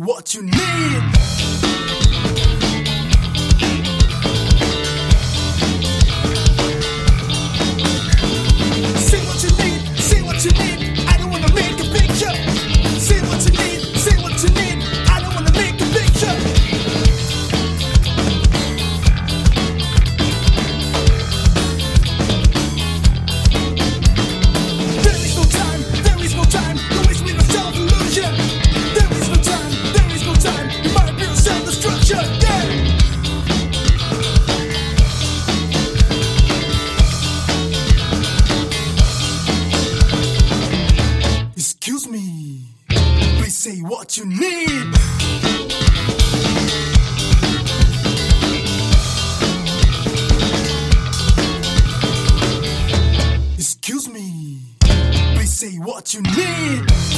what you need. Say what you need, say what you need. I don't wanna make a picture. Say what you need, say what you need. I don't wanna make a picture. There is no time, there is no time. Don't waste me no self-illusion. There is no time, there is no time. You might be self-destruction, yeah. Excuse me, please say what you need. Excuse me, please say what you need.